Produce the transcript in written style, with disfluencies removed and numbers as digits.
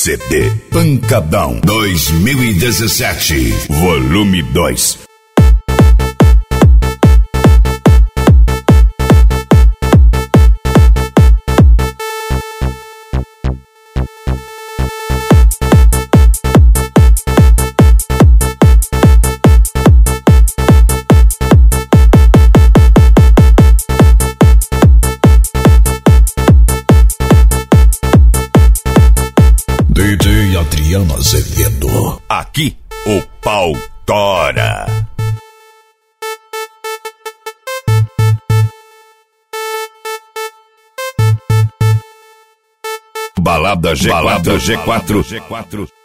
CD Pancadão 2017, volume 2. DJ Adriano Azevedo. Aqui o pau tora. Balada G4, G4, G4.